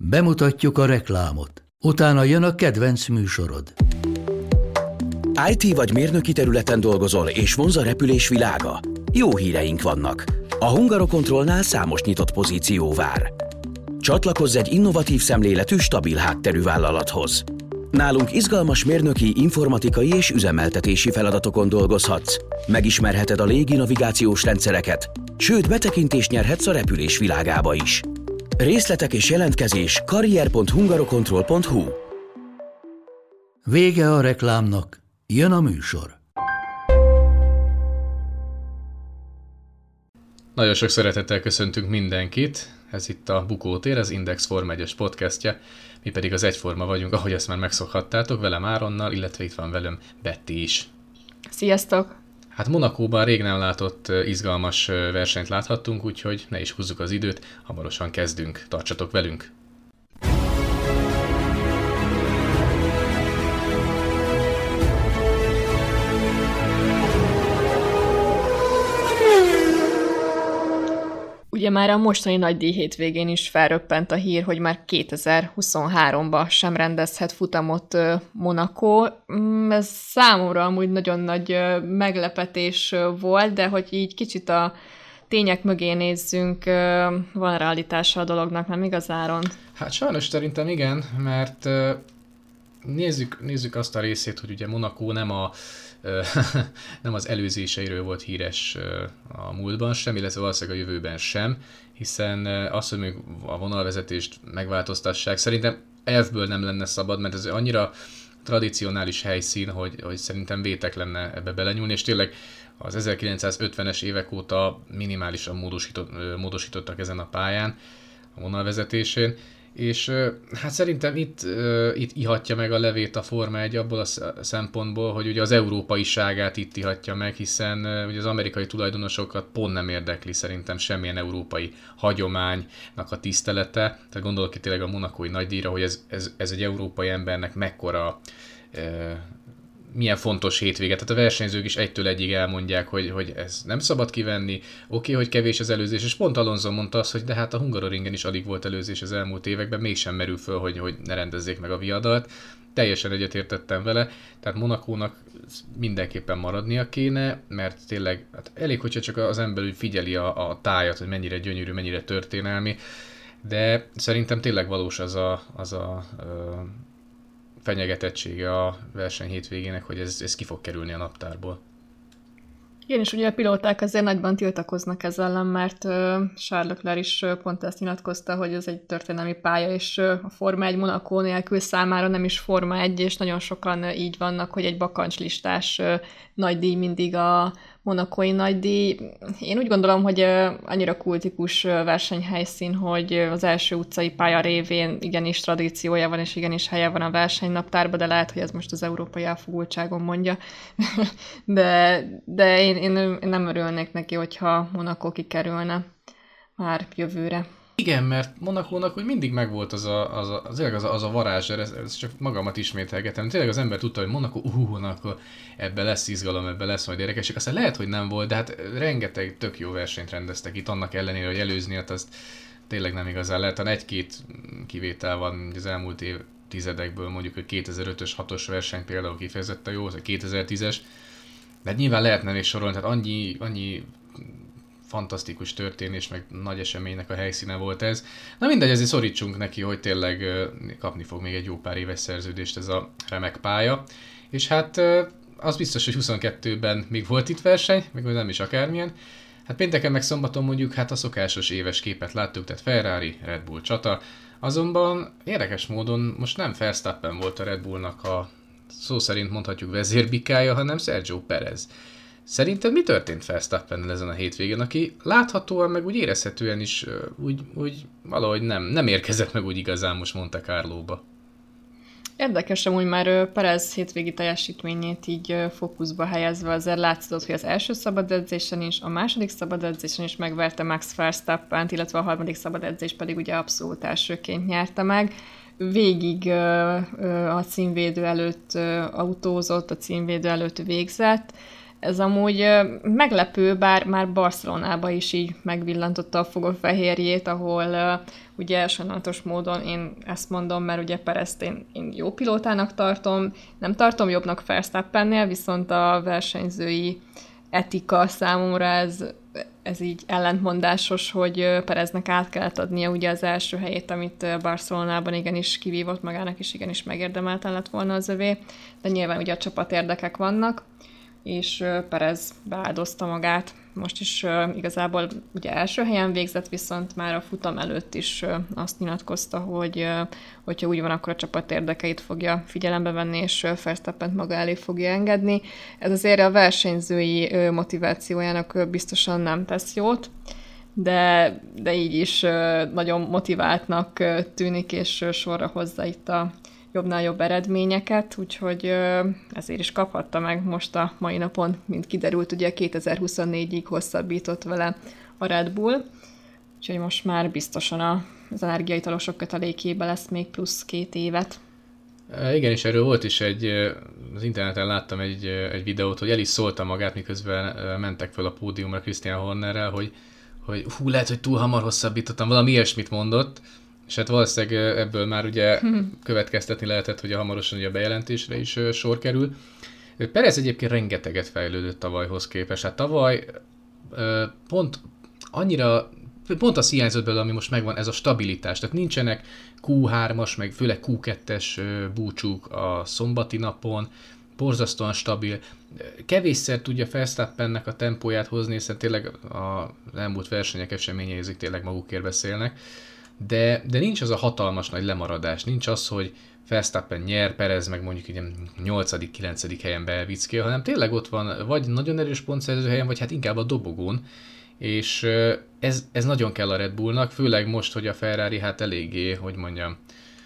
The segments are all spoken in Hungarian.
Bemutatjuk a reklámot. Utána jön a kedvenc műsorod. IT vagy mérnöki területen dolgozol, és vonz a repülés világa? Jó híreink vannak. A Hungarocontrolnál számos nyitott pozíció vár. Csatlakozz egy innovatív szemléletű, stabil hátterű vállalathoz. Nálunk izgalmas mérnöki, informatikai és üzemeltetési feladatokon dolgozhatsz. Megismerheted a légi navigációs rendszereket, sőt betekintést nyerhetsz a repülés világába is. Részletek és jelentkezés karrier.hungarocontrol.hu. Vége a reklámnak, jön a műsor. Nagyon sok szeretettel köszöntünk mindenkit. Ez itt a Bukótér, az Index Forma 1-es podcastja. Mi pedig az Egyforma vagyunk, ahogy ezt már megszokhattátok, velem Áronnal, illetve itt van velem Betty is. Sziasztok! Hát Monacóban rég nem látott izgalmas versenyt láthattunk, úgyhogy ne is húzzuk az időt, hamarosan kezdünk. Tartsatok velünk! Ugye már a mostani nagydíj hétvégén is felröppent a hír, hogy már 2023-ban sem rendezhet futamot Monaco. Ez számomra amúgy nagyon nagy meglepetés volt, de hogy így kicsit a tények mögé nézzünk, van realitása a dolognak, nem igaz, Áron? Hát sajnos szerintem igen, mert nézzük azt a részét, hogy ugye Monaco nem az előzéseiről volt híres a múltban sem, illetve valószínűleg a jövőben sem, hiszen azt, hogy még a vonalvezetést megváltoztassák, szerintem elfből nem lenne szabad, mert ez annyira tradicionális helyszín, hogy szerintem vétek lenne ebbe belenyúlni, és tényleg az 1950-es évek óta minimálisan módosítottak ezen a pályán, a vonalvezetésén, és hát szerintem itt ihatja meg a levét a Forma 1 abból a szempontból, hogy ugye az európaiságát itt ihatja meg, hiszen ugye az amerikai tulajdonosokat pont nem érdekli szerintem semmilyen európai hagyománynak a tisztelete. Tehát gondolok itt tényleg a monacói nagydíjra, hogy ez egy európai embernek mekkora milyen fontos hétvége. Tehát a versenyzők is egytől egyig elmondják, hogy ez nem szabad kivenni, oké, hogy kevés az előzés, és pont Alonso mondta azt, hogy de hát a Hungaroringen is alig volt előzés az elmúlt években, mégsem merül föl, hogy ne rendezzék meg a viadalt. Teljesen egyetértettem vele, tehát Monacónak mindenképpen maradnia kéne, mert tényleg hát elég, hogyha csak az ember úgy figyeli a tájat, hogy mennyire gyönyörű, mennyire történelmi, de szerintem tényleg valós az a fenyegetettsége a verseny hétvégének, hogy ez ki fog kerülni a naptárból. Igen, és ugye a pilóták azért nagyban tiltakoznak ezzel ellen, mert Charles Leclerc is pont ezt nyilatkozta, hogy ez egy történelmi pálya, és a Forma 1 Monaco nélkül számára nem is Forma 1, és nagyon sokan így vannak, hogy egy bakancslistás nagydíj mindig a monacói nagydíj. Én úgy gondolom, hogy annyira kultikus versenyhelyszín, hogy az első utcai pálya révén igenis tradíciója van, és igenis helye van a versenynaptárban, de lehet, hogy ez most az európai elfogultságon mondja. de én nem örülnék neki, hogyha Monaco kikerülne már jövőre. Igen, mert Monacónak úgy mindig megvolt az a varázs, ez csak magamat ismételgetem. Tényleg az ember tudta, hogy Monaco, ebbe lesz izgalom, ebbe lesz majd érdekes. Aztán lehet, hogy nem volt, de hát rengeteg tök jó versenyt rendeztek itt, annak ellenére, hogy előzni, hát azt tényleg nem igazán lehet. Egy-két kivétel van az elmúlt évtizedekből, mondjuk, hogy 2005-ös, 6-os verseny például kifejezetten jó, vagy 2010-es. De hát nyilván lehetne még sorolni, tehát annyi fantasztikus történés, meg nagy eseménynek a helyszíne volt ez. Na mindegy, ezért szorítsunk neki, hogy tényleg kapni fog még egy jó pár éves szerződést ez a remek pálya. És hát az biztos, hogy 22-ben még volt itt verseny, még nem is akármilyen. Hát pénteken meg szombaton mondjuk hát a szokásos éves képet láttuk, tehát Ferrari, Red Bull csata. Azonban érdekes módon most nem Verstappen volt a Red Bullnak a szó szerint mondhatjuk vezérbikája, hanem Sergio Perez. Szerintem mi történt Verstappennel ezen a hétvégén, aki láthatóan, meg úgy érezhetően is úgy valahogy nem érkezett meg úgy igazán most Monte Carlóba. Érdekes amúgy már Perez hétvégi teljesítményét így fókuszba helyezve azért látszott, hogy az első szabad edzésen is, a második szabad edzésen is megverte Max Verstappent, illetve a harmadik szabad edzés pedig ugye abszolút elsőként nyerte meg. Végig a címvédő előtt autózott, a címvédő előtt végzett. Ez amúgy meglepő, bár már Barcelonába is így megvillantotta a fogófehérjét, ahol ugye sajnálatos módon én ezt mondom, mert ugye Perezt én jó pilótának tartom, nem tartom jobbnak Verstappennél, viszont a versenyzői etika számomra ez így ellentmondásos, hogy Pereznek át kellett adnia ugye az első helyét, amit Barcelonában igenis kivívott magának, és igenis megérdemelten lett volna az övé, de nyilván ugye a csapatérdekek vannak, és Perez beáldozta magát. Most is igazából ugye első helyen végzett, viszont már a futam előtt is azt nyilatkozta, hogy hogyha úgy van, akkor a csapat érdekeit fogja figyelembe venni, és Verstappent maga elé fogja engedni. Ez azért a versenyzői motivációjának biztosan nem tesz jót, de így is nagyon motiváltnak tűnik, és sorra hozza itt a jobbnál jobb eredményeket, úgyhogy ezért is kaphatta meg most a mai napon, mint kiderült, ugye 2024-ig hosszabbított vele a Red Bull, úgyhogy most már biztosan az energiaitalosok kötelékébe lesz még plusz 2 évet. Igen, és erről volt is az interneten láttam egy videót, hogy el is szólta magát, miközben mentek fel a pódiumra Christian Hornerrel, hogy lehet, hogy túl hamar hosszabbítottam, valami ilyesmit mondott, és hát valószínűleg ebből már ugye következtetni lehetett, hogy hamarosan ugye a bejelentésre is sor kerül. Perez egyébként rengeteget fejlődött tavalyhoz képest. Hát tavaly pont az hiányzott belőle, ami most megvan, ez a stabilitás. Tehát nincsenek Q3-as, meg főleg Q2-es búcsúk a szombati napon, borzasztóan stabil. Kevésszer tudja Verstappennek a tempóját hozni, hiszen tényleg az elmúlt versenyek eseményei ezek tényleg magukért beszélnek. De nincs az a hatalmas nagy lemaradás, nincs az, hogy Verstappen nyer, Perez meg mondjuk ugye 8.-9. helyen belvickél, hanem tényleg ott van, vagy nagyon erős pontszerző helyen, vagy hát inkább a dobogón, és ez nagyon kell a Red Bullnak, főleg most, hogy a Ferrari hát eléggé, hogy mondjam,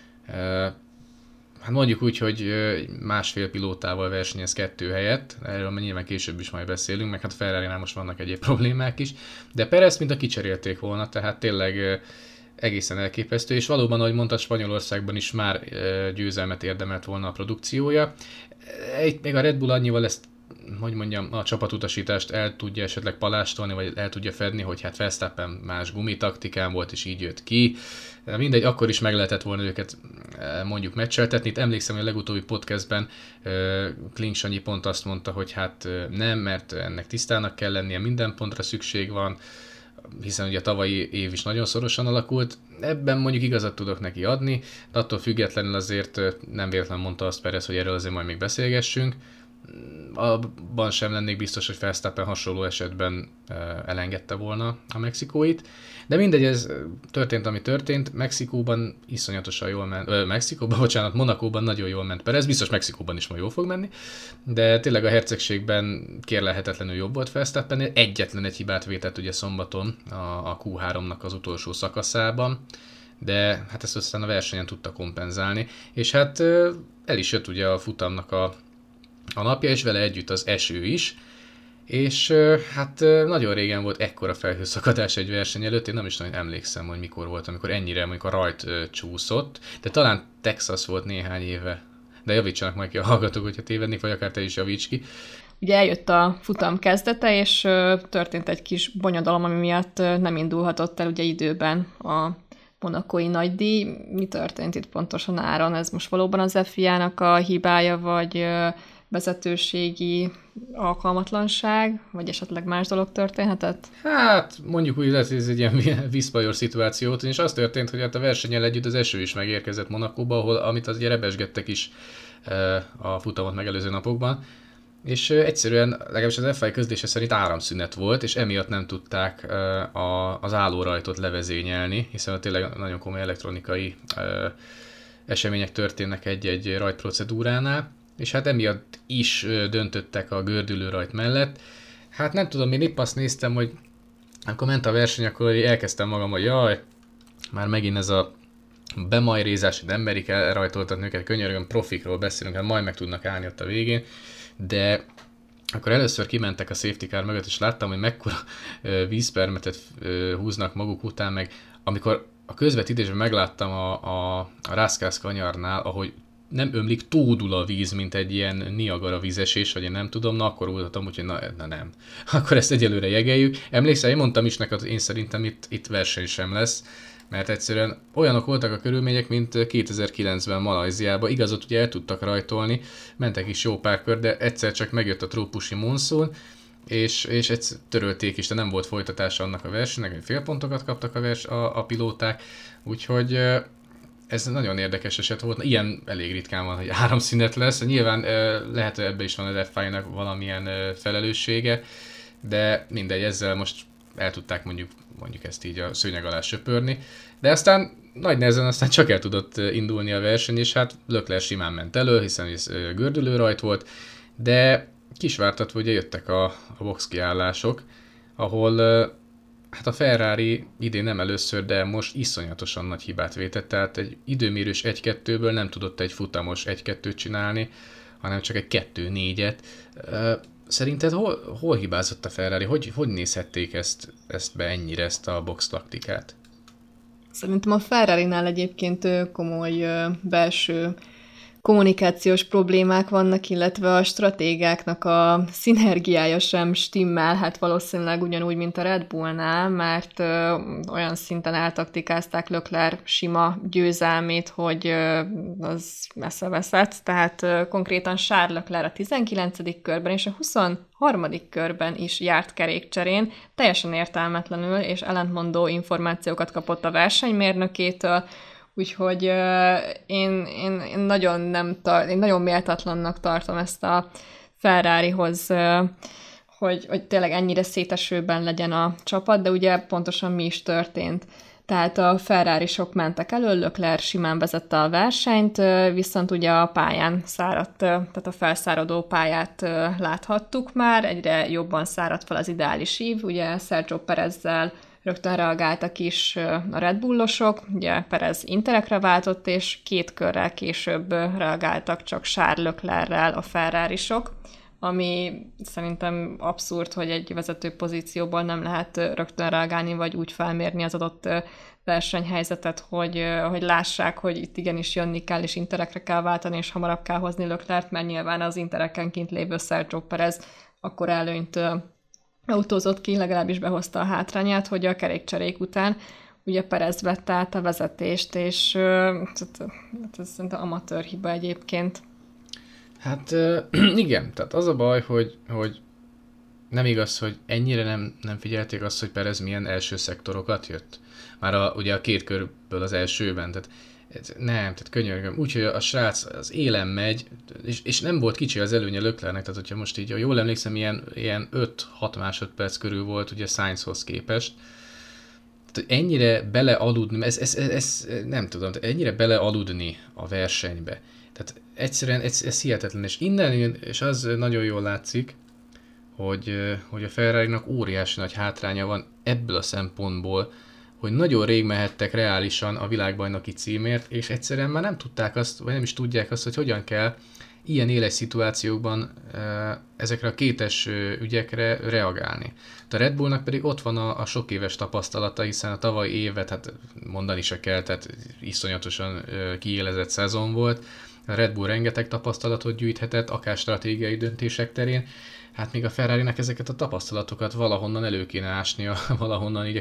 hát mondjuk úgy, hogy másfél pilótával versenyez 2 helyett, erről nyilván később is majd beszélünk, meg hát a Ferrarinál most vannak egyéb problémák is, de Perez mint a kicserélték volna, tehát tényleg egészen elképesztő, és valóban, ahogy mondtad, Spanyolországban is már győzelmet érdemelt volna a produkciója. Még a Red Bull annyival ezt, hogy mondjam, a csapatutasítást el tudja esetleg palástolni, vagy el tudja fedni, hogy hát Verstappen más gumitaktikán volt, és így jött ki. Mindegy, akkor is meg lehetett volna őket mondjuk meccseltetni. Itt emlékszem, hogy a legutóbbi podcastben Klink Sanyi pont azt mondta, hogy hát nem, mert ennek tisztának kell lennie, minden pontra szükség van, hiszen ugye a tavalyi év is nagyon szorosan alakult. Ebben mondjuk igazat tudok neki adni, de attól függetlenül azért nem véletlenül mondta azt Perez, hogy erről azért majd még beszélgessünk. Abban sem lennék biztos, hogy Verstappen hasonló esetben elengedte volna a mexikóit. De mindegy, ez történt, ami történt. Mexikóban iszonyatosan jól ment, Monakóban nagyon jól ment Perez, biztos Mexikóban is majd jól fog menni, de tényleg a hercegségben kérlelhetetlenül jobb volt Verstappennél. Egyetlen egy hibát vétett ugye szombaton a Q3-nak az utolsó szakaszában, de hát ezt aztán a versenyen tudta kompenzálni, és hát el is jött ugye a futamnak a napja, és vele együtt az eső is, és hát nagyon régen volt ekkora felhőszakadás egy verseny előtt, én nem is nagyon emlékszem, hogy mikor volt, amikor ennyire mondjuk a rajt csúszott, de talán Texas volt néhány éve, de javítsanak majd ki a hallgatók, hogyha tévednék, vagy akár te is javíts ki. Ugye eljött a futam kezdete, és történt egy kis bonyodalom, ami miatt nem indulhatott el ugye időben a monakói nagydíj. Mi történt itt pontosan áron? Ez most valóban az FIA-nak a hibája, vagy vezetőségi alkalmatlanság, vagy esetleg más dolog történhetett? Hát mondjuk úgy lehet, hogy ez egy ilyen visszbajor szituáció volt, és az történt, hogy hát a versennyel együtt az eső is megérkezett Monakóba, amit az ugye rebesgettek is a futamot megelőző napokban, és egyszerűen legalábbis az FIA közlése szerint áramszünet volt, és emiatt nem tudták az állórajtot levezényelni, hiszen tényleg nagyon komoly elektronikai események történnek egy rajtprocedúránál, és hát emiatt is döntöttek a gördülő rajt mellett. Hát nem tudom, én épp azt néztem, hogy amikor ment a verseny, akkor elkezdtem magam, hogy jaj, már megint ez a bemajrézás, hogy nem merik elrajtoltatni őket, könyörgöm, profikról beszélünk, hát majd meg tudnak állni ott a végén, de akkor először kimentek a safety car mögött, és láttam, hogy mekkora vízpermetet húznak maguk után, meg amikor a közvetítésben megláttam a Rászkász kanyarnál, ahogy nem ömlik, tódul a víz, mint egy ilyen Niagara vízesés, vagy én nem tudom, na akkor újtatom, úgyhogy na nem. Akkor ezt egyelőre jegeljük. Emlékszel, én mondtam is neked, én szerintem itt verseny sem lesz, mert egyszerűen olyanok voltak a körülmények, mint 2009-ben Malajziában. Igazat ugye el tudtak rajtolni, mentek is jó pár kör, de egyszer csak megjött a trópusi monszun, és törölték is, de nem volt folytatása annak a versenynek, félpontokat kaptak a pilóták, úgyhogy ez nagyon érdekes eset volt. Ilyen elég ritkán van, hogy 3 szünet lesz. Nyilván lehet, hogy ebben is van az FIA-nak valamilyen felelőssége, de mindegy, ezzel most el tudták mondjuk ezt így a szőnyeg alá söpörni. De aztán nagy nehezen csak el tudott indulni a verseny, és hát Leclerc simán ment elő, hiszen ez gördülő rajt volt, de kisvártatva ugye jöttek a box kiállások, ahol hát a Ferrari idén nem először, de most iszonyatosan nagy hibát vétett, tehát egy időmérős 1-2-ből nem tudott egy futamos 1-2-t csinálni, hanem csak egy 2-4-et. Szerinted hol hibázott a Ferrari? Hogy nézhették ezt be ennyire, ezt a box taktikát? Szerintem a Ferrarinál egyébként komoly belső kommunikációs problémák vannak, illetve a stratégáknak a szinergiája sem stimmel, hát valószínűleg ugyanúgy, mint a Red Bullnál, mert olyan szinten eltaktikázták Leclerc sima győzelmét, hogy az messze veszett, tehát konkrétan Charles Leclerc a 19. körben és a 23. körben is járt kerékcserén, teljesen értelmetlenül és ellentmondó információkat kapott a versenymérnökétől. Úgyhogy én nagyon méltatlannak tartom ezt a Ferrarihoz, hogy tényleg ennyire szétesőben legyen a csapat, de ugye pontosan mi is történt. Tehát a Ferrari-sok mentek elő, Leclerc simán vezette a versenyt, viszont ugye a pályán száradt, tehát a felszáradó pályát láthattuk már, egyre jobban száradt fel az ideális ív, ugye Sergio Perezzel rögtön reagáltak is a Red Bullosok, ugye Perez Interekre váltott, és 2 körrel később reagáltak csak Charles Leclerc-rel a Ferrari-sok, ami szerintem abszurd, hogy egy vezető pozícióból nem lehet rögtön reagálni, vagy úgy felmérni az adott versenyhelyzetet, hogy lássák, hogy itt igenis jönni kell, és Interekre kell váltani, és hamarabb kell hozni Leclerc, mert nyilván az Intereken kint lévő Sergio Perez akkor előnyt autózott ki, legalábbis behozta a hátrányát, hogy a kerékcserék után ugye Perez vette át a vezetést, és ez szerintem amatőr hiba egyébként. Hát igen, tehát az a baj, hogy nem igaz, hogy ennyire nem figyelték azt, hogy Perez milyen első szektorokat jött. Már ugye a 2 körből az elsőben, tehát könyörgöm. Úgyhogy a srác az élen megy, és nem volt kicsi az előnye Leclercnek, tehát hogyha most így, jól emlékszem, ilyen 5-6 másodperc körül volt ugye Sainzhoz képest. Tehát ennyire belealudni, ez nem tudom, ennyire belealudni a versenybe. Tehát egyszerűen ez hihetetlen, és innen, és az nagyon jól látszik, hogy a Ferrarinak óriási nagy hátránya van ebből a szempontból, hogy nagyon rég mehettek reálisan a világbajnoki címért, és egyszerűen már nem tudták azt, vagy nem is tudják azt, hogy hogyan kell ilyen éles szituációkban ezekre a kétes ügyekre reagálni. A Red Bullnak pedig ott van a sok éves tapasztalata, hiszen a tavalyi évet, hát mondani se kell, tehát iszonyatosan kiélezett szezon volt. A Red Bull rengeteg tapasztalatot gyűjthetett, akár stratégiai döntések terén, hát még a Ferrarinek ezeket a tapasztalatokat valahonnan elő kéne ásnia, valahonnan így a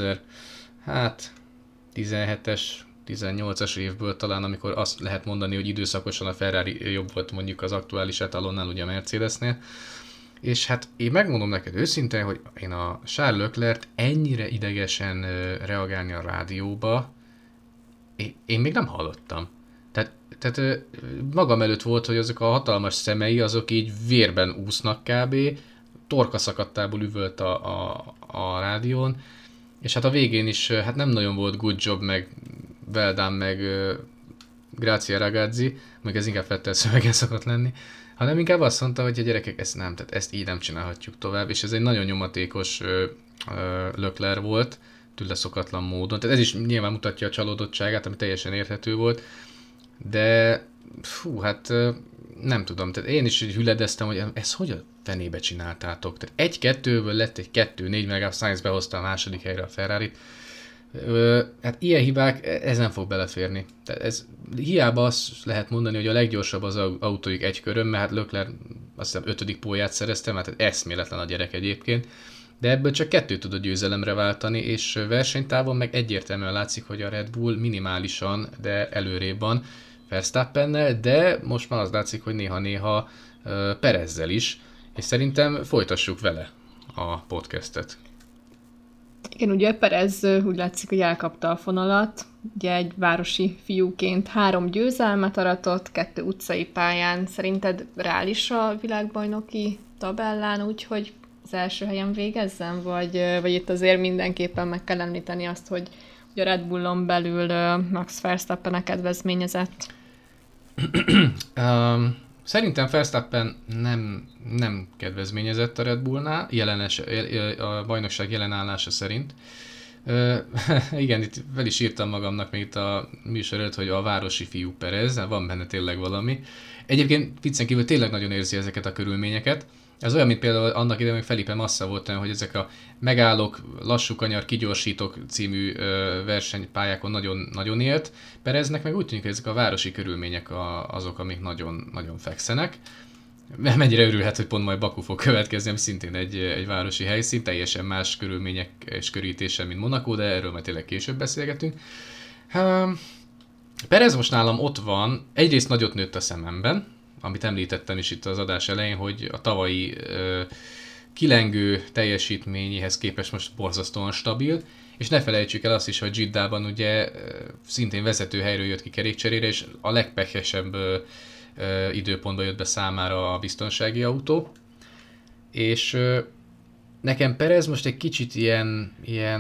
2017-es, 18-as évből talán, amikor azt lehet mondani, hogy időszakosan a Ferrari jobb volt mondjuk az aktuális etalonnál, ugye a Mercedesnél. És hát én megmondom neked őszintén, hogy én a Charles Leclerc ennyire idegesen reagálni a rádióba, én még nem hallottam. Tehát magam előtt volt, hogy azok a hatalmas szemei, azok így vérben úsznak kb. Torkaszakadtából üvölt a rádión, és hát a végén is hát nem nagyon volt good job, meg well done, meg grazie ragazzi, meg ez inkább Vettel szövegen szokott lenni, hanem inkább azt mondta, hogy a gyerekek, ezt így nem csinálhatjuk tovább, és ez egy nagyon nyomatékos Leclerc volt, tőle szokatlan módon. Tehát ez is nyilván mutatja a csalódottságát, ami teljesen érthető volt, de hát nem tudom, tehát én is így hüledeztem, hogy ezt hogy a fenébe csináltátok. Tehát 1-2-ből lett egy 2-4, meg a Sainz behozta a második helyre a Ferrarit. Hát ilyen hibák, ez nem fog beleférni. Tehát ez hiába azt lehet mondani, hogy a leggyorsabb az autójuk egy körön, mert hát Leclerc azt hiszem 5. pólját szerezte, mert hát eszméletlen a gyerek egyébként, de ebből csak 2 tud a győzelemre váltani, és versenytávon meg egyértelműen látszik, hogy a Red Bull minimálisan, de előrébb van Verstappennel, de most már az látszik, hogy néha-néha Perezzel is, és szerintem folytassuk vele a podcastet. Igen, ugye Perez úgy látszik, hogy elkapta a fonalat, ugye egy városi fiúként 3 győzelmet aratott, 2 utcai pályán. Szerinted reális a világbajnoki tabellán úgy, hogy az első helyen végezzen, vagy itt azért mindenképpen meg kell említeni azt, hogy a Red Bullon belül Max Verstappen kedvezményezett? Szerintem Verstappen nem kedvezményezett a Red Bullnál, a bajnokság jelenállása szerint. Igen, itt fel is írtam magamnak még itt a műsor előtt, hogy a városi fiú Perez, van benne tényleg valami. Egyébként viccen kívül tényleg nagyon érzi ezeket a körülményeket. Ez olyan, mint például annak idején, hogy Felipe Massa volt olyan, hogy ezek a megállók, lassú kanyar, kigyorsítók című versenypályákon nagyon, nagyon élt. Pereznek meg úgy tűnik, hogy ezek a városi körülmények azok, amik nagyon, nagyon fekszenek. Mennyire örülhet, hogy pont majd Baku fog következni, ami szintén egy városi helyszín, teljesen más körülmények és körítése, mint Monaco, de erről majd tényleg később beszélgetünk. Perez most nálam ott van, egyrészt nagyot nőtt a szememben, amit említettem is itt az adás elején, hogy a tavalyi kilengő teljesítményéhez képest most borzasztóan stabil, és ne felejtsük el azt is, hogy Jiddában ugye szintén vezető helyről jött ki kerékcserére, és a legpehesebb időpontban jött be számára a biztonsági autó. És nekem Perez most egy kicsit ilyen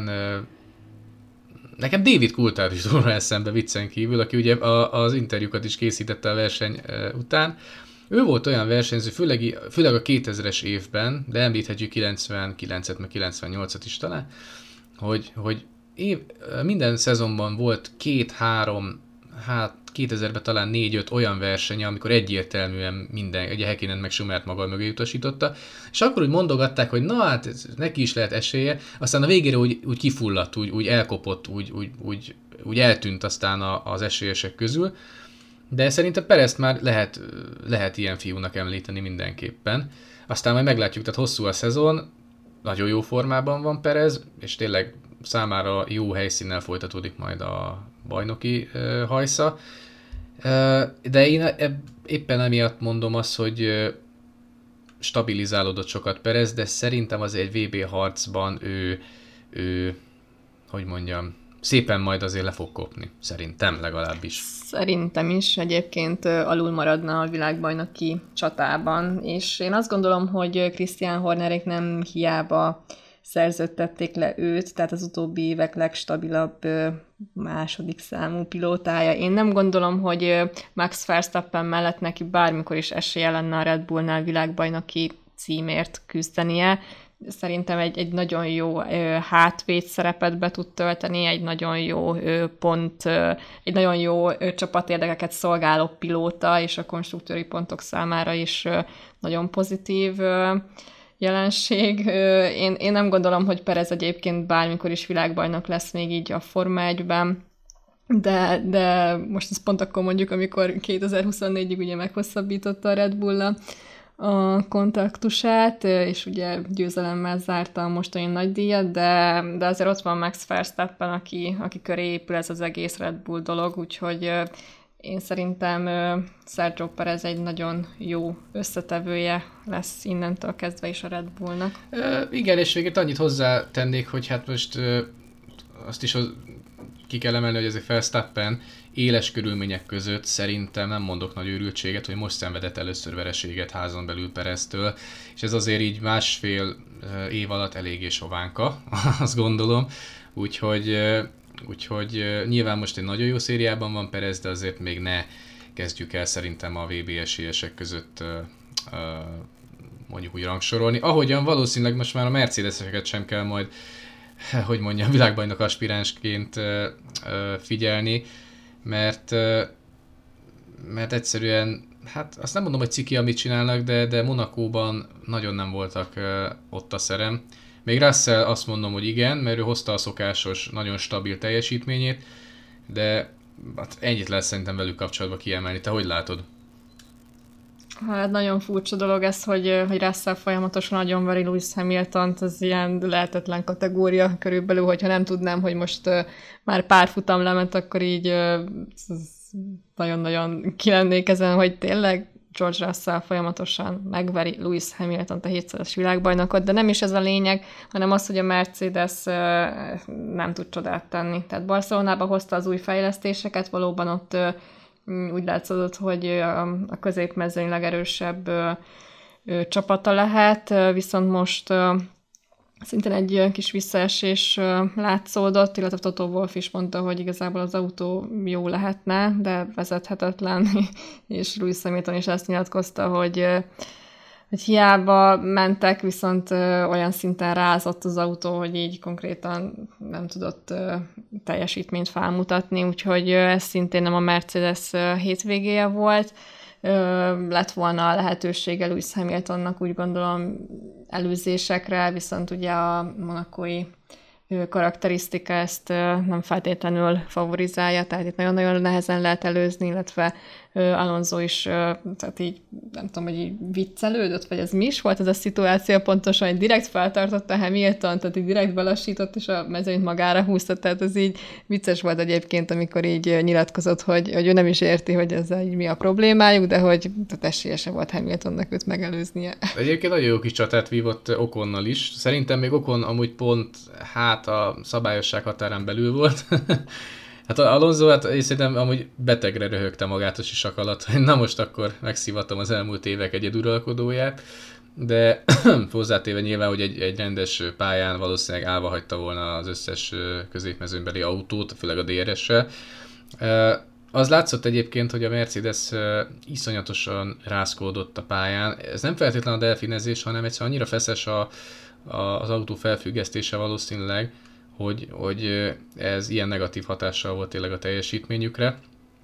nekem David Coulthard is róla eszembe viccen kívül, aki ugye az interjúkat is készítette a verseny után. Ő volt olyan versenyző, főleg a 2000-es évben, de említhetjük 99-et, meg 98-at is talán, hogy minden szezonban volt 2-3, 2000-ben talán 4-5 olyan versenye, amikor egyértelműen ugye Häkkinen meg Schumachert maga mögé utasította, és akkor úgy mondogatták, hogy na hát neki is lehet esélye, aztán a végére úgy kifulladt, úgy elkopott, úgy eltűnt aztán az esélyesek közül, de szerintem Perezt már lehet ilyen fiúnak említeni mindenképpen. Aztán majd meglátjuk, tehát hosszú a szezon, nagyon jó formában van Perez, és tényleg számára jó helyszínnel folytatódik majd a bajnoki hajsza. De én éppen emiatt mondom azt, hogy stabilizálódott sokat Perez, de szerintem azért egy VB harcban ő hogy mondjam, szépen majd azért le fog kopni. Szerintem legalábbis. Szerintem is egyébként alul maradna a világbajnoki csatában, és én azt gondolom, hogy Christian Hornerék nem hiába szerződtették le őt, tehát az utóbbi évek legstabilabb második számú pilótája. Én nem gondolom, hogy Max Verstappen mellett neki bármikor is esélye lenne a Red Bullnál világbajnoki címért küzdenie. Szerintem egy nagyon jó hátvéd szerepet be tud tölteni, egy nagyon jó egy nagyon jó csapatérdekeket szolgáló pilóta, és a konstruktőri pontok számára is nagyon pozitív jelenség. Én nem gondolom, hogy Perez egyébként bármikor is világbajnok lesz még így a Forma 1-ben, de most ezt pont akkor mondjuk, amikor 2024-ig ugye meghosszabbította a Red Bull a kontaktusát, és ugye győzelemmel zárta a mostani nagydíjat, de azért ott van Max Verstappen, aki köré épül ez az egész Red Bull dolog, úgyhogy én szerintem Sergio Perez egy nagyon jó összetevője lesz innentől kezdve is a Red Bullnak. Igen, és végül annyit hozzátennék, hogy hát most azt is ki kell emelni, hogy ezért Verstappen éles körülmények között szerintem nem mondok nagy őrültséget, hogy most szenvedett először vereséget házon belül Pereztől, és ez azért így 1,5 év alatt eléggé sovánka, azt gondolom, úgyhogy nyilván most egy nagyon jó szériában van Perez, de azért még ne kezdjük el szerintem a VB esélyesek között mondjuk úgy rangsorolni. Ahogyan valószínűleg most már a Mercedeseket sem kell majd, hogy mondjam, világbajnok aspiránsként figyelni, mert egyszerűen, hát azt nem mondom, hogy ciki, amit csinálnak, de Monacóban nagyon nem voltak ott a szerem. Még Russell azt mondom, hogy igen, mert ő hozta a szokásos, nagyon stabil teljesítményét, de hát ennyit lesz szerintem velük kapcsolatban kiemelni. Te hogy látod? Hát nagyon furcsa dolog ez, hogy Russell folyamatosan nagyon veri Lewis Hamiltont, ez ilyen lehetetlen kategória körülbelül, hogyha nem tudnám, hogy most már pár futam lement, akkor így nagyon-nagyon ki lennék ezen, hogy tényleg George Russell folyamatosan megveri Lewis Hamiltont, a 7-szeres világbajnokot, de nem is ez a lényeg, hanem az, hogy a Mercedes nem tud csodát tenni. Tehát Barcelonába hozta az új fejlesztéseket, valóban ott úgy látszott, hogy a középmezőny legerősebb csapata lehet, viszont most szintén egy kis visszaesés látszódott, illetve Toto Wolff is mondta, hogy igazából az autó jó lehetne, de vezethetetlen, és Lewis Hamilton is ezt nyilatkozta, hogy hiába mentek, viszont olyan szinten rázott az autó, hogy így konkrétan nem tudott teljesítményt felmutatni, úgyhogy ez szintén nem a Mercedes hétvégéje volt. Lett volna lehetősége Lewis Hamiltonnak, úgy gondolom, előzésekre, viszont ugye a monakói karakterisztika ezt nem feltétlenül favorizálja, tehát itt nagyon-nagyon nehezen lehet előzni, illetve Alonso is, tehát így nem tudom, hogy így viccelődött, vagy ez mi is volt ez a szituáció pontosan, hogy direkt feltartotta Hamilton, tehát így direkt belassított, és a mezőnyt magára húzta, tehát ez így vicces volt egyébként, amikor így nyilatkozott, hogy ő nem is érti, hogy ezzel így mi a problémájuk, de hogy esélye se volt Hamiltonnak őt megelőznie. Egyébként nagyon jó kis csatát vívott Oconnal is. Szerintem még Ocon amúgy pont a szabályosság határán belül volt. Hát Alonso, hát én szerintem amúgy betegre röhögte magát a sisak alatt, hogy na most akkor megszivatom az elmúlt évek egyeduralkodóját, de hozzátéve nyilván, hogy egy rendes pályán valószínűleg állva hagyta volna az összes középmezőnybeli autót, főleg a DRS-sel. Az látszott egyébként, hogy a Mercedes iszonyatosan rázkódott a pályán. Ez nem feltétlenül a delfinezés, hanem egyszerűen annyira feszes az autó felfüggesztése valószínűleg, hogy ez ilyen negatív hatással volt tényleg a teljesítményükre.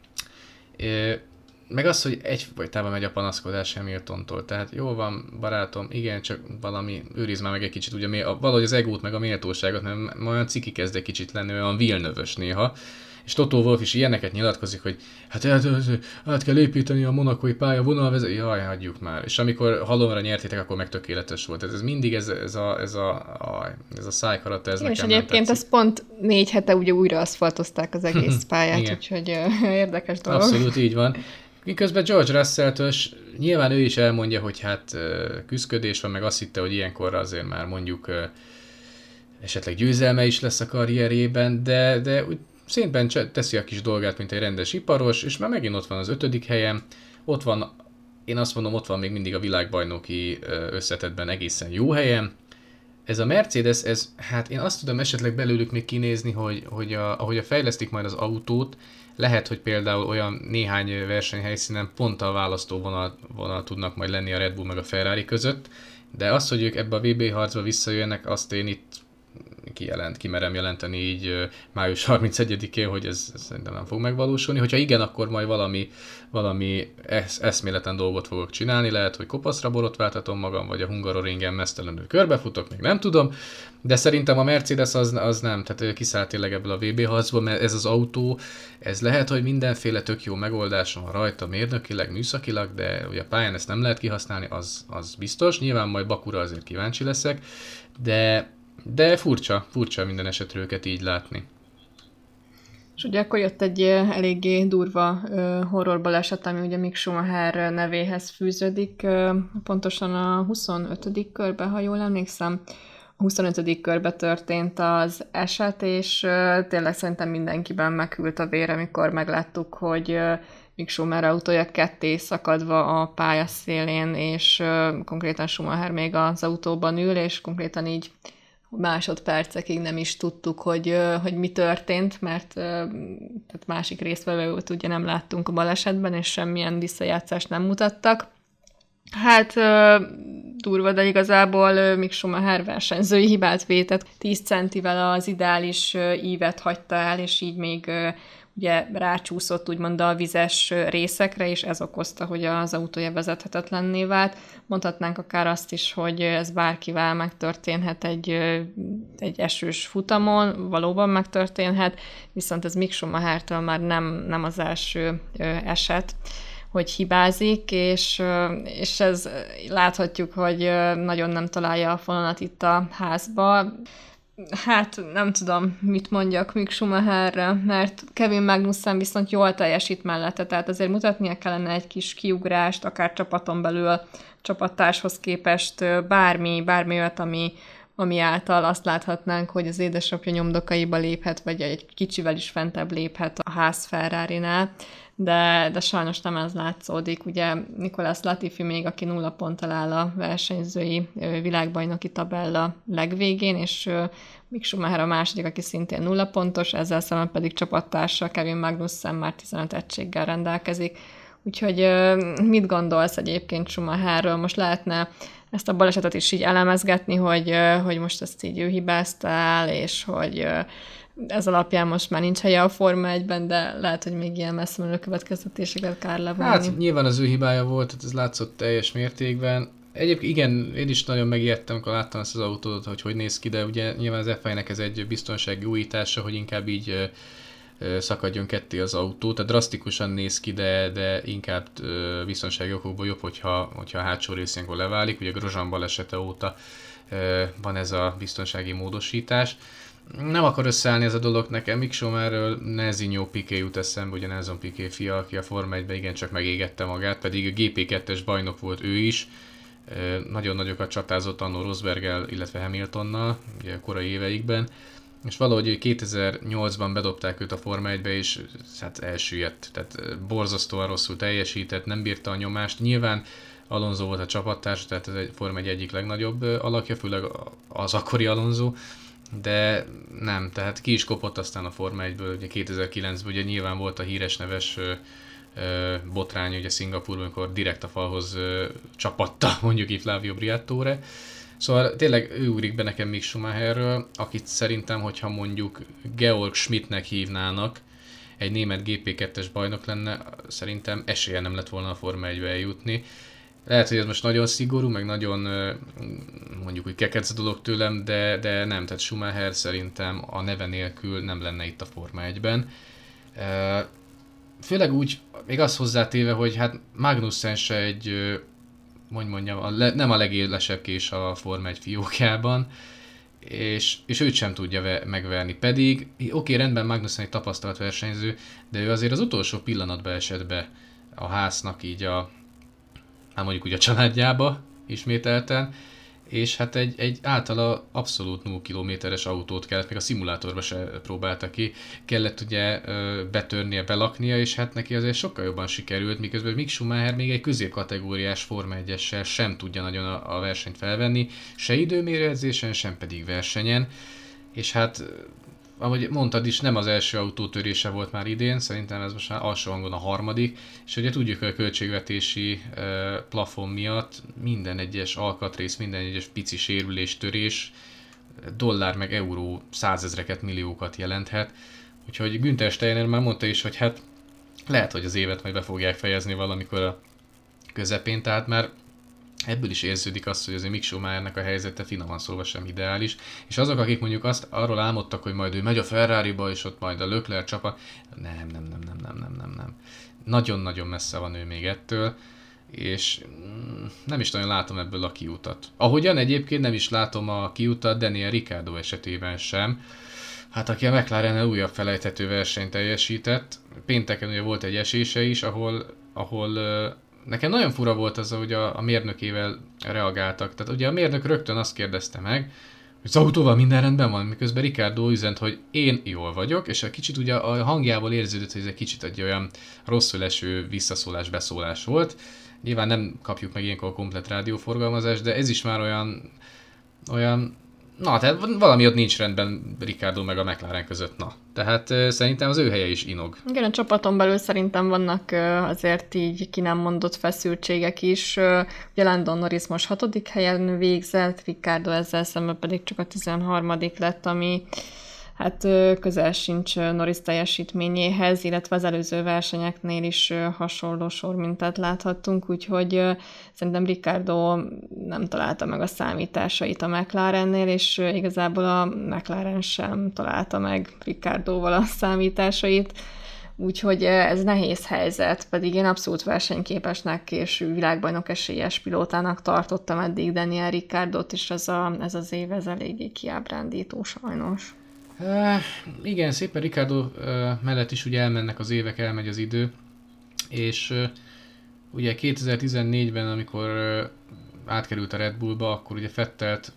Meg az, hogy egyfolytában megy a panaszkodás Hamiltontól. Tehát jó van, barátom, igen, csak valami, őrizd már meg egy kicsit, ugye valahogy az egót meg a méltóságot, mert olyan ciki kezd egy kicsit lenni, olyan Villeneuve-ös néha. És Toto Wolff is ilyeneket nyilatkozik, hogy hát át kell építeni a monakói pálya vonalvezető, jaj, hagyjuk már. És amikor halomra nyertétek, akkor meg tökéletes volt. Ez mindig ez a szájkarata, ez nekem és egyébként ez pont 4 hete ugye újra aszfaltozták az egész pályát, úgyhogy érdekes dolog. Abszolút így van. Miközben George Russell-től nyilván ő is elmondja, hogy hát küszködés van, meg azt hitte, hogy ilyenkorra azért már mondjuk esetleg győzelme is lesz a karrierében, de úgy szépen teszi a kis dolgát, mint egy rendes iparos, és már megint ott van az 5. helyen, ott van, én azt mondom, ott van még mindig a világbajnoki összetettben egészen jó helyen. Ez a Mercedes, hát én azt tudom esetleg belőlük még kinézni, hogy ahogy fejlesztik majd az autót, lehet, hogy például olyan néhány versenyhelyszínen pont a választóvonal tudnak majd lenni a Red Bull meg a Ferrari között, de az, hogy ők ebbe a VB harcba visszajöjjenek, azt én itt kimerem jelenteni így május 31-én, hogy ez szerintem nem fog megvalósulni. Hogyha igen, akkor majd valami eszméletlen dolgot fogok csinálni, lehet, hogy kopaszra borotváltatom magam, vagy a Hungaroringen mesztelenül körbefutok, még nem tudom, de szerintem a Mercedes az nem, tehát kiszállt tényleg ebből a VB harcból, mert ez az autó, ez lehet, hogy mindenféle tök jó megoldás van rajta mérnökileg, műszakilag, de ugye a pályán ezt nem lehet kihasználni, az biztos. Nyilván majd Bakura azért kíváncsi leszek, de furcsa minden esetre őket így látni. És ugye akkor jött egy eléggé durva horror baleset, ami ugye Mick Schumacher nevéhez fűződik. Pontosan a 25. körben, ha jól emlékszem, a 25. körbe történt az eset, és tényleg szerintem mindenkiben meghűlt a vér, amikor megláttuk, hogy Mick Schumacher autója ketté szakadva a pályaszélén, és konkrétan Schumacher még az autóban ül, és konkrétan így másodpercekig nem is tudtuk, hogy mi történt, mert tehát másik résztvevőt ugye nem láttunk a balesetben, és semmilyen visszajátszást nem mutattak. Hát durva, de igazából Mick Schumacher versenyzői hibát vétett. 10 centivel az ideális ívet hagyta el, és így még ugye rácsúszott úgymond a vizes részekre, és ez okozta, hogy az autója vezethetetlenné vált. Mondhatnánk akár azt is, hogy ez bárkivel megtörténhet egy esős futamon, valóban megtörténhet, viszont ez Mick Schumachertől már nem az első eset, hogy hibázik, és ez láthatjuk, hogy nagyon nem találja a fonalat itt a házba. Hát nem tudom, mit mondjak Mick Schumacherre, mert Kevin Magnussen viszont jól teljesít mellette, tehát azért mutatnia kellene egy kis kiugrást, akár csapaton belül, csapattárshoz képest bármi olyat, ami által azt láthatnánk, hogy az édesapja nyomdokaiba léphet, vagy egy kicsivel is fentebb léphet a ház Ferrarinál, de sajnos nem ez látszódik. Ugye Nicolas Latifi még, aki 0 ponttal áll a versenyzői világbajnoki tabella legvégén, és Mick Schumacher a második, aki szintén 0 pontos, ezzel szemben pedig csapattársa Kevin Magnussen már 15 egységgel rendelkezik. Úgyhogy mit gondolsz egyébként Schumacherről? Most lehetne ezt a balesetet is így elemezgetni, hogy most ezt így ő hibázta el, és hogy ez alapján most már nincs helye a Forma 1-ben, de lehet, hogy még ilyen messze menő következtetéseket kár levonni. Hát nyilván az ő hibája volt, tehát ez látszott teljes mértékben. Egyébként igen, én is nagyon megijedtem, amikor láttam ezt az autót, hogy néz ki, de ugye nyilván az F1-nek ez egy biztonsági újítása, hogy inkább így szakadjon ketté az autó, tehát drasztikusan néz ki, de inkább biztonsági okokból jobb, hogyha a hátsó rész ilyenkor leválik. Ugye Grosjean balesete óta van ez a biztonsági módosítás. Nem akar összeállni ez a dolog nekem. Mick Schumacherről Nelsinho Piquet jut eszembe, ugye Nelson Piquet fia, aki a Forma 1-ben igencsak megégette magát, pedig a GP2-es bajnok volt ő is. Nagyon nagyokat csatázott annó Rosberggel, illetve Hamiltonnal, ugye a korai éveikben. És valahogy 2008-ban bedobták őt a Forma 1-be, és hát elsüllyedt. Tehát borzasztóan rosszul teljesített, nem bírta a nyomást. Nyilván Alonso volt a csapattárs, tehát ez egy Forma 1 egyik legnagyobb alakja, főleg az akkori Alonso. De nem, tehát ki is kopott aztán a Forma 1-ből, ugye 2009-ben ugye nyilván volt a híres neves botrány ugye Szingapúrban, amikor direkt a falhoz csapatta mondjuk itt Flavio Briatore. Szóval tényleg ő ugrik be nekem Mick Schumacherről, akit szerintem, hogyha mondjuk Georg Schmidtnek hívnának, egy német GP2-es bajnok lenne, szerintem esélye nem lett volna a Forma 1-be eljutni. Lehet, hogy ez most nagyon szigorú, meg nagyon mondjuk úgy kekec dolog tőlem, de nem, tehát Schumacher szerintem a neve nélkül nem lenne itt a Forma 1-ben. Főleg úgy, még azt hozzátéve, hogy hát Magnussen se egy, hogy mondjam, nem a legélesebb kés a Forma 1 fiókjában, és őt sem tudja megverni. Pedig, oké, rendben, Magnussen egy tapasztalt versenyző, de ő azért az utolsó pillanatban esett be a háznak így mondjuk úgy a családjába ismételten, és hát egy általa abszolút 0 kilométeres autót kellett, még a szimulátorba se próbálta ki, kellett ugye betörnie, belaknia, és hát neki azért sokkal jobban sikerült, miközben Mick Schumacher még egy középkategóriás Forma 1-essel sem tudja nagyon a versenyt felvenni, se időmérőedzésen, sem pedig versenyen, és hát ahogy mondtad is, nem az első autótörése volt már idén, szerintem ez most már alsó hangon a harmadik, és ugye tudjuk, hogy a költségvetési plafon miatt minden egyes alkatrész, minden egyes pici sérülés, törés, dollár meg euró 100 000-eket, milliókat jelenthet. Úgyhogy Günther Steiner már mondta is, hogy hát lehet, hogy az évet majd be fogják fejezni valamikor a közepén, tehát már ebből is érződik az, hogy azért Mick Schumachernek a helyzete finoman szólva sem ideális, és azok, akik mondjuk arról álmodtak, hogy majd ő megy a Ferrariba, és ott majd a Leclerc csapat, nem. Nagyon-nagyon messze van ő még ettől, és nem is nagyon látom ebből a kiutat. Ahogyan egyébként nem is látom a kiutat Daniel Ricciardo esetében sem, hát aki a McLarennel újabb felejthető versenyt teljesített. Pénteken ugye volt egy esése is, ahol nekem nagyon fura volt az, hogy a mérnökével reagáltak. Tehát ugye a mérnök rögtön azt kérdezte meg, hogy az autóval minden rendben van, miközben Ricciardo üzent, hogy én jól vagyok, és a kicsit ugye a hangjából érződött, hogy ez egy kicsit egy olyan rosszul eső visszaszólás, beszólás volt. Nyilván nem kapjuk meg ilyenkor a komplett rádióforgalmazást, de ez is már olyan na, tehát valami ott nincs rendben Ricciardo meg a McLaren között, na. Tehát szerintem az ő helye is inog. Igen, a csapaton belül szerintem vannak azért így ki nem mondott feszültségek is. Ugye Lando Norris most 6. helyen végzett, Ricciardo ezzel szemben pedig csak a 13. lett, ami hát közel sincs Norris teljesítményéhez, illetve az előző versenyeknél is hasonló sormintát láthattunk, úgyhogy szerintem Ricciardo nem találta meg a számításait a McLarennél, és igazából a McLaren sem találta meg Ricciardóval a számításait, úgyhogy ez nehéz helyzet, pedig én abszolút versenyképesnek és világbajnok esélyes pilótának tartottam eddig Daniel Ricciardót, és ez az év ez eléggé kiábrándító sajnos. Igen, szépen Ricciardo mellett is ugye elmennek az évek, elmegy az idő, és ugye 2014-ben, amikor átkerült a Red Bullba, akkor ugye Vettelt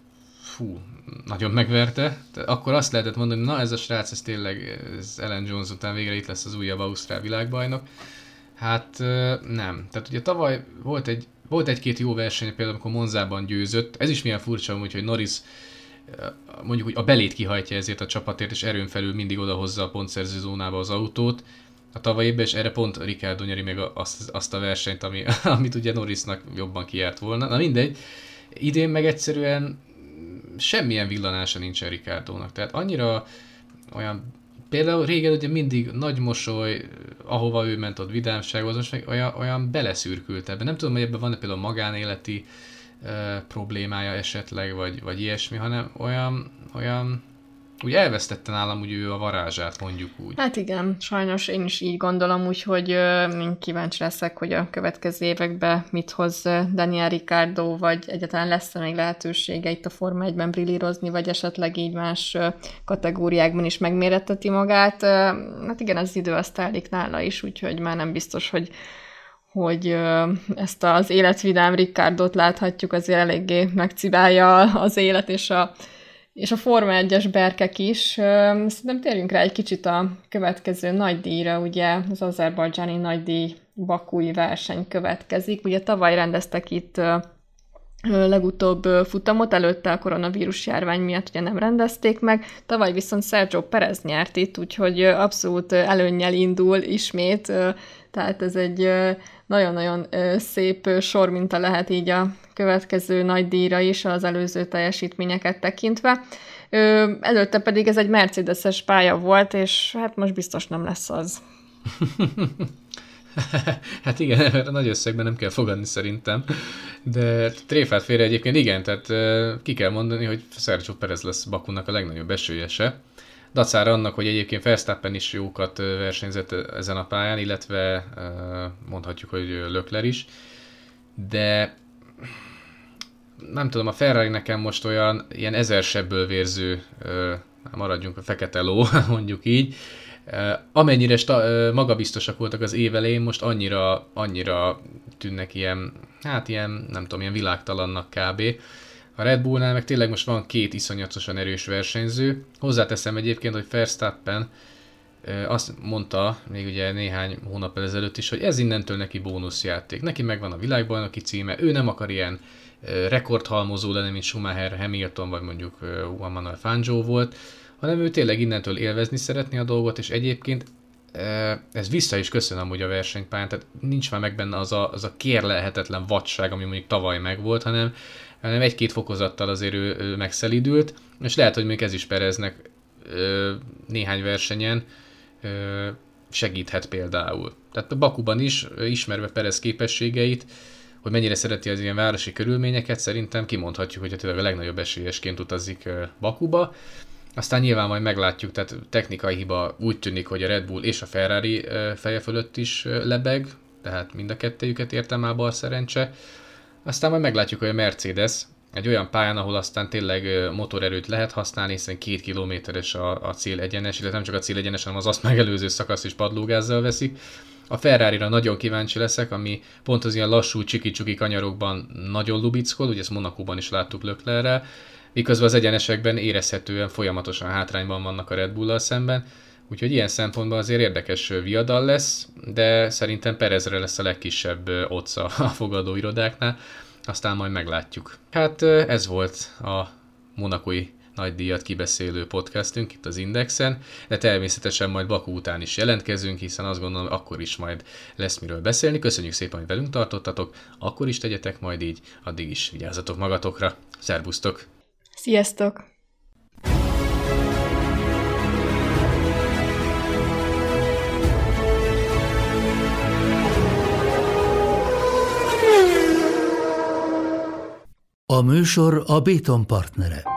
nagyon megverte. Akkor azt lehetett mondani, na ez a srác, ez tényleg ez Alan Jones után végre itt lesz az újabb ausztrál világbajnok. Hát nem. Tehát ugye tavaly volt egy-két jó verseny, például amikor Monzában győzött. Ez is milyen furcsa, hogy Norris mondjuk, hogy a belét kihajtja ezért a csapatért, és erőn felül mindig odahozza a pontszerző zónába az autót. A tavaly évben, és erre pont Ricciardo nyeri meg azt a versenyt, amit ugye Norrisnak jobban kijárt volna. Na mindegy. Idén meg egyszerűen semmilyen villanása nincsen Ricciardónak. Tehát annyira olyan, például régen ugye mindig nagy mosoly, ahova ő ment, ott vidámság, az most meg olyan beleszürkült ebben. Nem tudom, hogy ebben van-e például magánéleti problémája esetleg, vagy ilyesmi, hanem olyan úgy elvesztette nálam úgy ő a varázsát, mondjuk úgy. Hát igen, sajnos én is így gondolom, úgyhogy én kíváncsi leszek, hogy a következő években mit hoz Daniel Ricciardo, vagy egyáltalán lesz-e még lehetősége itt a Forma 1-ben brillírozni, vagy esetleg így más kategóriákban is megméretteti magát. Hát igen, az idő azt telik nála is, úgyhogy már nem biztos, hogy ezt az életvidám Ricciardót láthatjuk, azért eléggé megcibálja az élet, és a Forma 1-es berkek is. Szerintem térjünk rá egy kicsit a következő nagydíjra, ugye az azerbajdzsáni nagydíj bakúi verseny következik. Ugye tavaly rendeztek itt legutóbb futamot, előtte a koronavírus járvány miatt ugye nem rendezték meg, tavaly viszont Sergio Perez nyert itt, úgyhogy abszolút előnnyel indul ismét, tehát ez egy nagyon-nagyon szép sorminta lehet így a következő nagy díjra is az előző teljesítményeket tekintve. Előtte pedig ez egy Mercedes-es pálya volt, és hát most biztos nem lesz az. Hát igen, erre nagy összegben nem kell fogadni szerintem, de tréfát félre egyébként igen, tehát ki kell mondani, hogy Sergio Perez lesz Bakunak a legnagyobb esélyese. Dacára annak, hogy egyébként Verstappen is jókat versenyzett ezen a pályán, illetve mondhatjuk, hogy Leclerc is, de nem tudom, a Ferrari nekem most olyan ilyen 1000 sebből vérző, maradjunk a fekete ló, mondjuk így, amennyire magabiztosak voltak az év elején, most annyira tűnnek ilyen nem tudom, ilyen világtalannak kb. A Red Bullnál meg tényleg most van két iszonyatosan erős versenyző. Hozzáteszem egyébként, hogy Verstappen azt mondta még ugye néhány hónap ezelőtt is, hogy ez innentől neki bónuszjáték. Neki megvan a világbajnoki címe, ő nem akar ilyen rekordhalmozó lenni, mint Schumacher, Hamilton vagy mondjuk Juan Manuel Fangio volt, hanem ő tényleg innentől élvezni szeretné a dolgot, és egyébként ez vissza is köszön amúgy a versenypályán, tehát nincs már meg benne az a kérlelhetetlen vadság, ami mondjuk tavaly megvolt, hanem egy-két fokozattal azért ő megszelidült, és lehet, hogy még ez is Pereznek néhány versenyen segíthet például. Tehát Bakuban is, ismerve Perez képességeit, hogy mennyire szereti az ilyen városi körülményeket, szerintem kimondhatjuk, hogy tényleg a legnagyobb esélyesként utazik Bakuba. Aztán nyilván majd meglátjuk, tehát technikai hiba úgy tűnik, hogy a Red Bull és a Ferrari feje fölött is lebeg, tehát mind a kettejüket értem már bal szerencse. Aztán majd meglátjuk, hogy a Mercedes egy olyan pályán, ahol aztán tényleg motorerőt lehet használni, hiszen 2 kilométeres a célegyenes, illetve nem csak a célegyenes, hanem az azt megelőző szakasz is padlógázzal veszik. A Ferrarira nagyon kíváncsi leszek, ami pont az ilyen lassú csiki-csuki kanyarokban nagyon lubickol, ugye ezt Monacóban is láttuk Leclerrel, miközben az egyenesekben érezhetően folyamatosan hátrányban vannak a Red Bull-al szemben, úgyhogy ilyen szempontból azért érdekes viadal lesz, de szerintem Perezre lesz a legkisebb otca a fogadóirodáknál, aztán majd meglátjuk. Hát ez volt a monacói nagydíjat kibeszélő podcastünk itt az Indexen, de természetesen majd Baku után is jelentkezünk, hiszen azt gondolom, akkor is majd lesz miről beszélni. Köszönjük szépen, hogy velünk tartottatok, akkor is tegyetek majd így, addig is vigyázzatok magatokra. Szerbusztok! Sziasztok! A műsor a Béton partnere.